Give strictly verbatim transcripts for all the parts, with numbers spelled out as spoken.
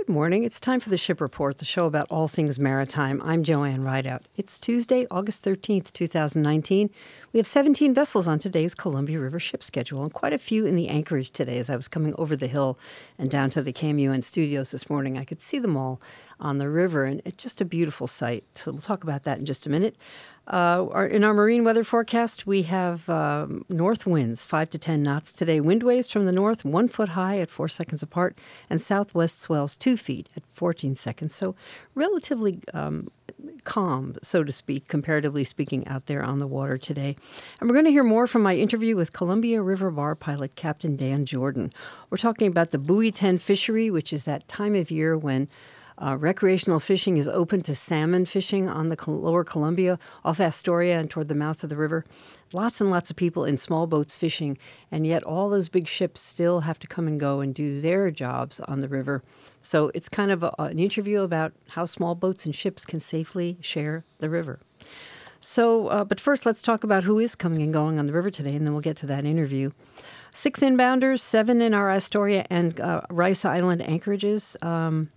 morning. It's time for the Ship Report, the show about all things maritime. I'm Joanne Rideout. It's Tuesday, August thirteenth, twenty nineteen. We have seventeen vessels on today's Columbia River ship schedule, and quite a few in the anchorage today. As I was coming over the hill and down to the K M U N studios this morning, I could see them all on the river, and it's just a beautiful sight. So we'll talk about that in just a minute. Uh, our, in our marine weather forecast, we have um, north winds, five to ten knots today. Wind waves from the north, one foot high at four seconds apart, and southwest swells two feet at fourteen seconds. So relatively um, calm, so to speak, comparatively speaking, out there on the water today. And we're going to hear more from my interview with Columbia River Bar pilot Captain Dan Jordan. We're talking about the Buoy ten fishery, which is that time of year when Uh, recreational fishing is open to salmon fishing on the lower Columbia, off Astoria and toward the mouth of the river. Lots and lots of people in small boats fishing, and yet all those big ships still have to come and go and do their jobs on the river. So it's kind of a, an interview about how small boats and ships can safely share the river. So, uh, but first, let's talk about who is coming and going on the river today, and then we'll get to that interview. Six inbounders, seven in our Astoria and uh, Rice Island anchorages. Um,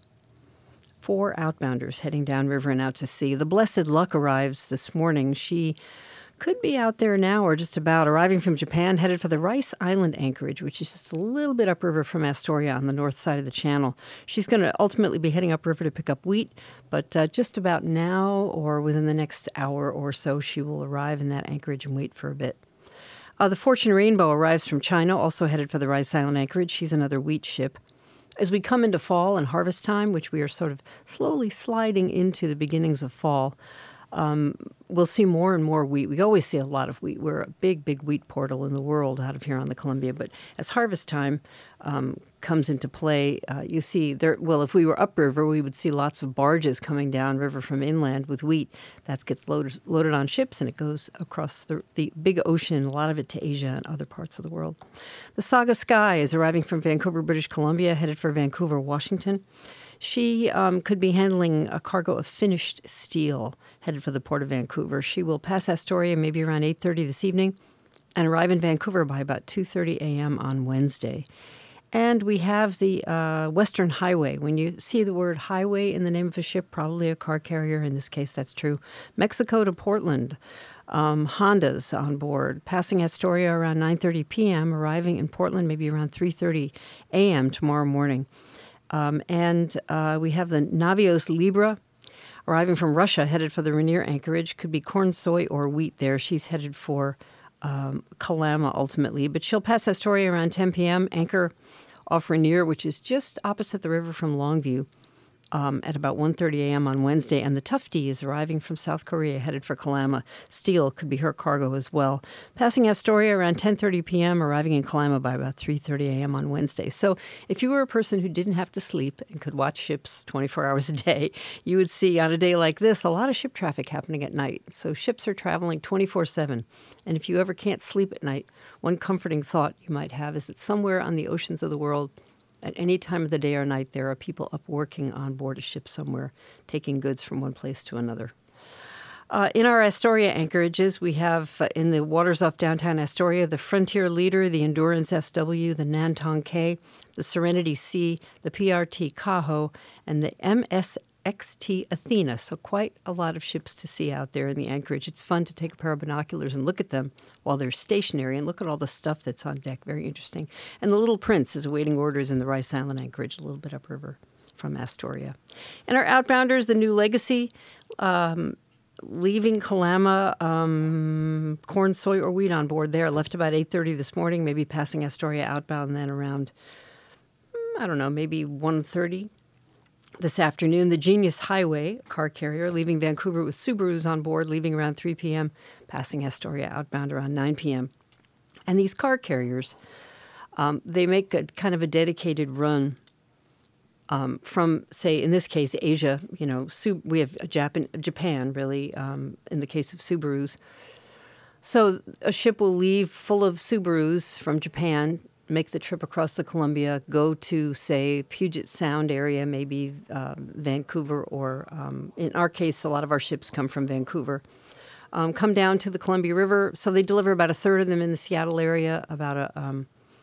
Four outbounders heading downriver and out to sea. The Blessed Luck arrives this morning. She could be out there now or just about, arriving from Japan, headed for the Rice Island anchorage, which is just a little bit upriver from Astoria on the north side of the channel. She's going to ultimately be heading upriver to pick up wheat, but uh, just about now or within the next hour or so, she will arrive in that anchorage and wait for a bit. Uh, the Fortune Rainbow arrives from China, also headed for the Rice Island anchorage. She's another wheat ship. As we come into fall and harvest time, which we are sort of slowly sliding into the beginnings of fall, um, we'll see more and more wheat. We always see a lot of wheat. We're a big, big wheat portal in the world out of here on the Columbia. But as harvest time um, comes into play, uh, you see there. Well, if we were upriver, we would see lots of barges coming downriver from inland with wheat. That gets loaded, loaded on ships, and it goes across the, the big ocean, a lot of it to Asia and other parts of the world. The Saga Sky is arriving from Vancouver, British Columbia, headed for Vancouver, Washington. She um, could be handling a cargo of finished steel headed for the Port of Vancouver. She will pass Astoria maybe around eight thirty this evening and arrive in Vancouver by about two thirty a.m. on Wednesday. And we have the uh, Western Highway. When you see the word highway in the name of a ship, probably a car carrier. In this case, that's true. Mexico to Portland. Um, Honda's on board, passing Astoria around nine thirty p.m., arriving in Portland maybe around three thirty a.m. tomorrow morning. Um, and uh, we have the Navios Libra arriving from Russia, headed for the Rainier anchorage. Could be corn, soy, or wheat there. She's headed for um, Kalama ultimately, but she'll pass Astoria around ten p.m., anchor off Rainier, which is just opposite the river from Longview, um, at about one thirty a.m. on Wednesday. And the Tufti is arriving from South Korea, headed for Kalama. Steel could be her cargo as well. Passing Astoria around ten thirty p.m., arriving in Kalama by about three thirty a.m. on Wednesday. So if you were a person who didn't have to sleep and could watch ships twenty-four hours a day, you would see on a day like this a lot of ship traffic happening at night. So ships are traveling twenty-four seven. And if you ever can't sleep at night, one comforting thought you might have is that somewhere on the oceans of the world, at any time of the day or night, there are people up working on board a ship somewhere, taking goods from one place to another. Uh, in our Astoria anchorages, we have uh, in the waters off downtown Astoria, the Frontier Leader, the Endurance S W, the Nanton K, the Serenity C, the P R T Cajo, and the M S X T Athena. So quite a lot of ships to see out there in the anchorage. It's fun to take a pair of binoculars and look at them while they're stationary and look at all the stuff that's on deck. Very interesting. And the Little Prince is awaiting orders in the Rice Island anchorage, a little bit upriver from Astoria. And our outbounders, the New Legacy, um, leaving Kalama, um, corn, soy, or wheat on board there. Left about eight thirty this morning, maybe passing Astoria outbound then around, I don't know, maybe one thirty. This afternoon, the Genius Highway, car carrier, leaving Vancouver with Subarus on board, leaving around three p.m., passing Astoria outbound around nine p.m. And these car carriers, um, they make a kind of a dedicated run um, from, say, in this case, Asia. You know, Sub- we have Japan, Japan really, um, in the case of Subarus. So a ship will leave full of Subarus from Japan, make the trip across the Columbia, go to, say, Puget Sound area, maybe uh, Vancouver, or um, in our case, a lot of our ships come from Vancouver, um, come down to the Columbia River. So they deliver about a third of them in the Seattle area, about a, um,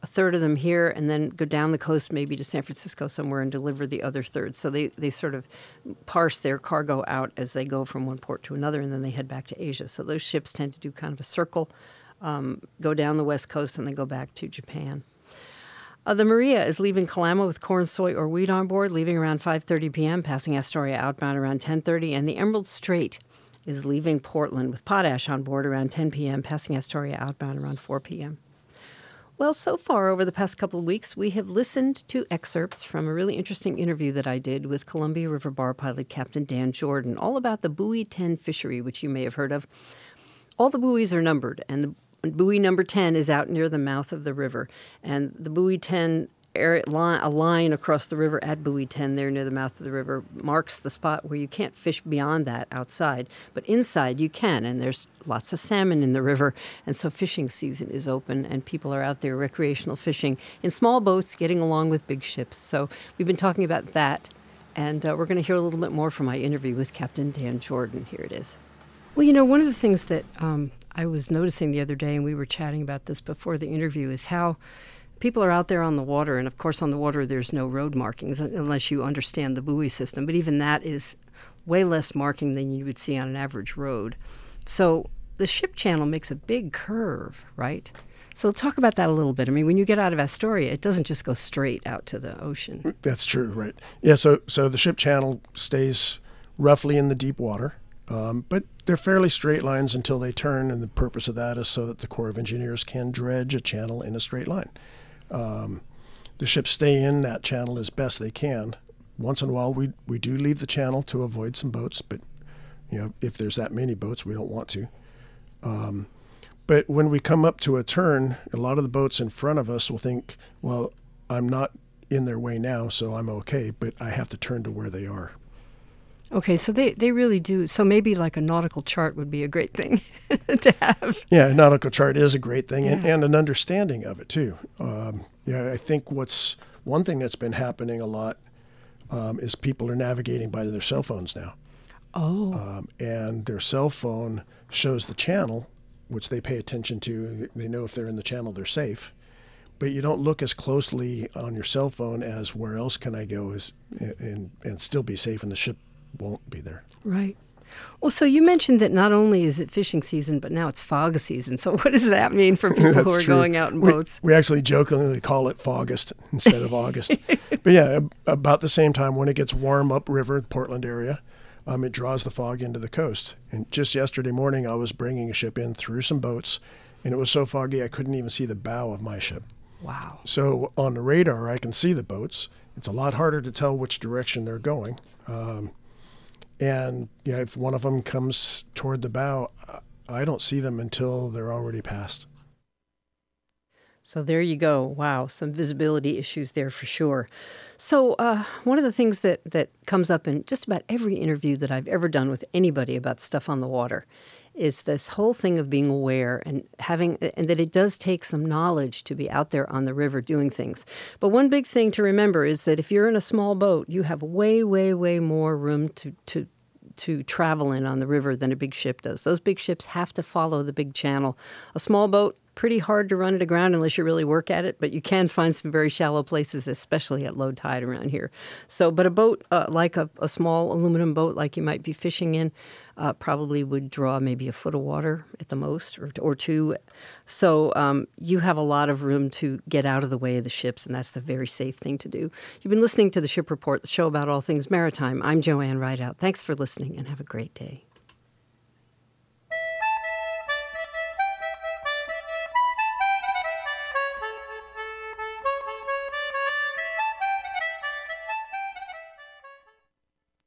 a third of them here and then go down the coast maybe to San Francisco somewhere and deliver the other third. So they, they sort of parse their cargo out as they go from one port to another, and then they head back to Asia. So those ships tend to do kind of a circle, um, go down the west coast, and then go back to Japan. Uh, the Maria is leaving Kalama with corn, soy, or wheat on board, leaving around five thirty p.m., passing Astoria outbound around ten thirty, and the Emerald Strait is leaving Portland with potash on board around ten p.m., passing Astoria outbound around four p.m. Well, so far over the past couple of weeks, we have listened to excerpts from a really interesting interview that I did with Columbia River bar pilot Captain Dan Jordan, all about the Buoy ten fishery, which you may have heard of. All the buoys are numbered, and the buoy number ten is out near the mouth of the river. And the Buoy ten area, a line across the river at Buoy ten there near the mouth of the river marks the spot where you can't fish beyond that outside, but inside you can, and there's lots of salmon in the river, and so fishing season is open, and people are out there recreational fishing in small boats, getting along with big ships. So we've been talking about that, and uh, we're going to hear a little bit more from my interview with Captain Dan Jordan. Here it is. Well, you know, one of the things that um, I was noticing the other day, and we were chatting about this before the interview, is how people are out there on the water, and of course on the water there's no road markings unless you understand the buoy system, but even that is way less marking than you would see on an average road. So the ship channel makes a big curve, right? So talk about that a little bit. I mean, when you get out of Astoria, it doesn't just go straight out to the ocean. That's true, right. Yeah, so so the ship channel stays roughly in the deep water, um, but they're fairly straight lines until they turn, and the purpose of that is so that the Corps of Engineers can dredge a channel in a straight line. Um, the ships stay in that channel as best they can. Once in a while, we we do leave the channel to avoid some boats, but you know, if there's that many boats, we don't want to. Um, but when we come up to a turn, a lot of the boats in front of us will think, well, I'm not in their way now, so I'm okay, but I have to turn to where they are. Okay, so they, they really do. So maybe like a nautical chart would be a great thing to have. Yeah, a nautical chart is a great thing, Yeah. and, and an understanding of it, too. Um, yeah, I think what's one thing that's been happening a lot um, is people are navigating by their cell phones now. Oh. Um, and their cell phone shows the channel, which they pay attention to. They know if they're in the channel, they're safe. But you don't look as closely on your cell phone as where else can I go is, and, and still be safe, and the ship won't be there. Right. Well, so you mentioned that not only is it fishing season, but now it's fog season. So what does that mean for people who are true. going out in we, boats? We actually jokingly call it Fogust instead of August. But yeah, about the same time when it gets warm upriver, Portland area, um, it draws the fog into the coast. And just yesterday morning, I was bringing a ship in through some boats, and it was so foggy I couldn't even see the bow of my ship. Wow. So on the radar, I can see the boats. It's a lot harder to tell which direction they're going. Um, And yeah, if one of them comes toward the bow, I don't see them until they're already past. So there you go. Wow, some visibility issues there for sure. So uh, one of the things that, that comes up in just about every interview that I've ever done with anybody about stuff on the water is this whole thing of being aware and having, and that it does take some knowledge to be out there on the river doing things. But one big thing to remember is that if you're in a small boat, you have way, way, way more room to, to, to travel in on the river than a big ship does. Those big ships have to follow the big channel. A small boat, pretty hard to run it aground unless you really work at it, but you can find some very shallow places, especially at low tide around here. So, but a boat uh, like a, a small aluminum boat like you might be fishing in uh, probably would draw maybe a foot of water at the most, or, or two. So um, you have a lot of room to get out of the way of the ships, and that's the very safe thing to do. You've been listening to The Ship Report, the show about all things maritime. I'm Joanne Rideout. Thanks for listening, and have a great day.